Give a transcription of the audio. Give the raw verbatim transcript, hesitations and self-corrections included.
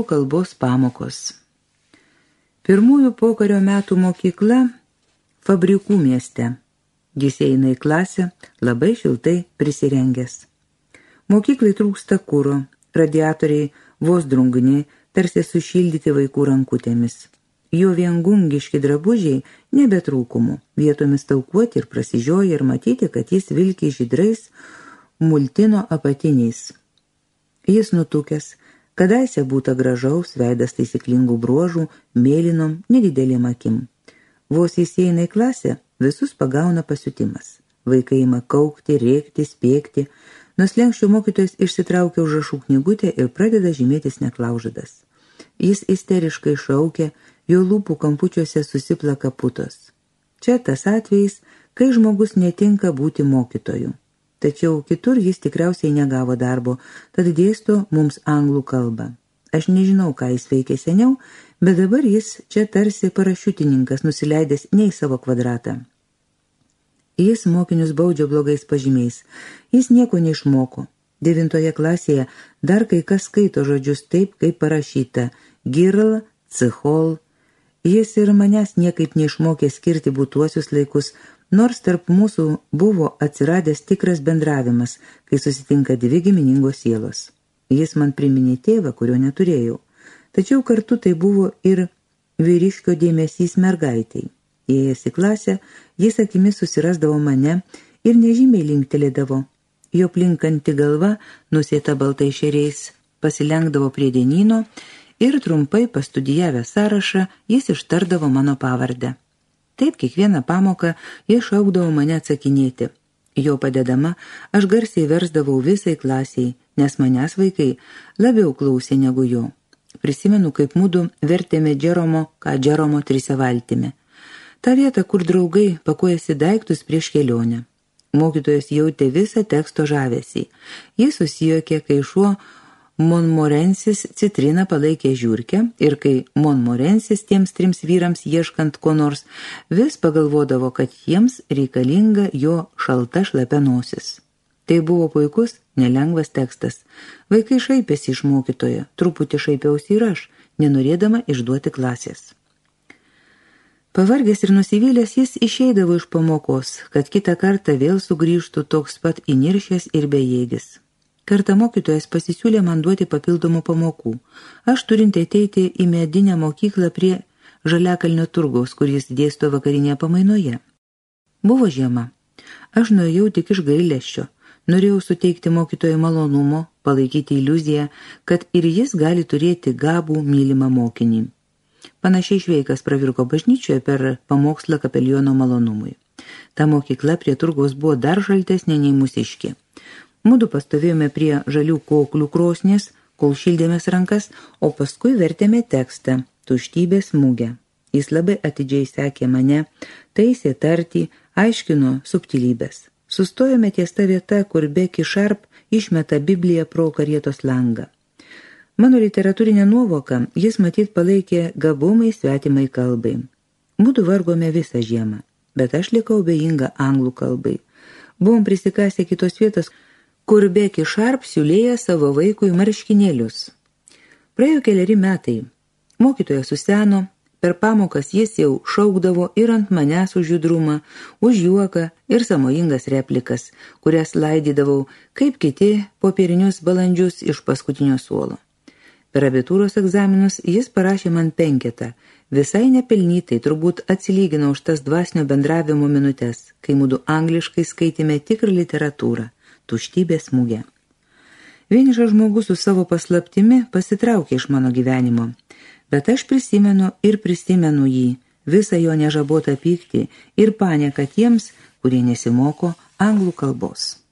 kalbos pamokos. Pirmųjų pokario metų mokykla Fabrikų mieste. Jis eina į klasę, labai šiltai prisirengęs. Mokyklai trūksta kuro, radiatoriai vos drungni, tarsi sušildyti vaikų rankutėmis. Jo viengungiški drabužiai nebetrūkumų, vietomis taukuoti ir prasižioja ir matyti, kad jis vilki žydrais multino apatiniais. Jis nutukęs, kadaise būta gražaus, veidas taisyklingų bruožų, mėlynom, nedidelėm akim. Vos jis eina į klasę, visus pagauna pasiutimas. Vaikai ima kaukti, rėkti, spėkti. Nuo slenkščio mokytojas išsitraukia užrašų knygutę ir pradeda žymėtis neklaužadas. Jis isteriškai šaukia, jo lūpų kampučiuose susiplaka putos. Čia tas atvejis, kai žmogus netinka būti mokytoju. Tačiau kitur jis tikriausiai negavo darbo, tad dėsto mums anglų kalbą. Aš nežinau, ką jis veikė seniau, bet dabar jis čia tarsi parašiutininkas nusileidęs ne į savo kvadratą. Jis mokinius baudžia blogais pažymiais. Jis nieko neišmoko. Devintoje klasėje dar kai kas skaito žodžius taip, kaip parašyta. Girl, cihol. Jis ir manęs niekaip neišmokė skirti būtuosius laikus, nors tarp mūsų buvo atsiradęs tikras bendravimas, kai susitinka dvi giminingos sielos. Jis man priminė tėvą, kurio neturėjau. Tačiau kartu tai buvo ir vyriškio dėmesys mergaitei. Įėjęs į klasę, jis akimis susirasdavo mane ir nežymiai linktelėdavo. Jo plinkanti galva, nusėta baltai šeriais, pasilenkdavo prie dienyno ir trumpai pastudijavę sąrašą, jis ištardavo mano pavardę. Taip kiekvieną pamoką jis šaukdavo mane atsakinėti. Jo padedama, aš garsiai versdavau visai klasiai, nes manęs vaikai labiau klausė negu jo. Prisimenu, kaip mudu vertėme Džeromo, ką Džeromo trise valtimi. Ta vieta, kur draugai pakojasi daiktus prieš kelionę. Mokytojas jautė visą teksto žavesį. Jis susijokė, kai šuo Monmorensis citriną palaikė žiurkę ir kai Monmorensis tiems trims vyrams ieškant ko nors, vis pagalvodavo, kad jiems reikalinga jo šalta šlapia nosis. Tai buvo puikus, nelengvas tekstas. Vaikai šaipėsi iš mokytojo, truputį šaipiausi ir aš, nenorėdama išduoti klasės. Pavargęs ir nusivylęs jis išeidavo iš pamokos, kad kitą kartą vėl sugrįžtų toks pat įniršęs ir bejėgis. Kartą mokytojas pasisiūlė man duoti papildomų pamokų. Aš turinti ateiti į medinę mokyklą prie Žaliakalnio turgaus, kur jis dėsto vakarinėje pamainoje. Buvo žiema. Aš nuėjau tik iš gailesčio. Norėjau suteikti mokytojui malonumo, palaikyti iliuziją, kad ir jis gali turėti gabų mylimą mokinį. Panašiai šveikas pravirko bažnyčioje per pamokslą kapeliono malonumui. Ta mokykla prie turgaus buvo dar šaltesnė nei mūsiškė. Mudu pastovėjome prie žalių koklių krosnės, kol šildėmės rankas, o paskui vertėme tekstą Tuštybės mugė. Jis labai atidžiai sekė mane, taisė tartį, aiškino subtilybės. Sustojome ties ta vieta, kur Becky Sharp išmeta Bibliją pro karietos langą. Mano literatūrinę nuovoką jis matyt palaikė gabumai svetimai kalbai. Mudu vargome visą žiemą, bet aš likau bejinga anglų kalbai. Buvom prisikasę kitos vietos, kur Becky Sharp siūlėja savo vaikui marškinėlius. Praėjo keliari metai. Mokytojas suseno, per pamokas jis jau šaukdavo ir ant manęs už judrumą, už juoką ir samojingas replikas, kurias laidydavau, kaip kiti popierinius balandžius iš paskutinio suolo. Per abitūros egzaminus jis parašė man penketą, visai nepelnytai turbūt atsilygino už tas dvasinio bendravimo minutes, kai mudu angliškai skaitėme tikrą literatūrą, Tuštybės mugė. Vienišas žmogus su savo paslaptimi pasitraukė iš mano gyvenimo, bet aš prisimenu ir prisimenu jį, visą jo nežabotą pyktį ir panieką tiems, kurie nesimoko anglų kalbos.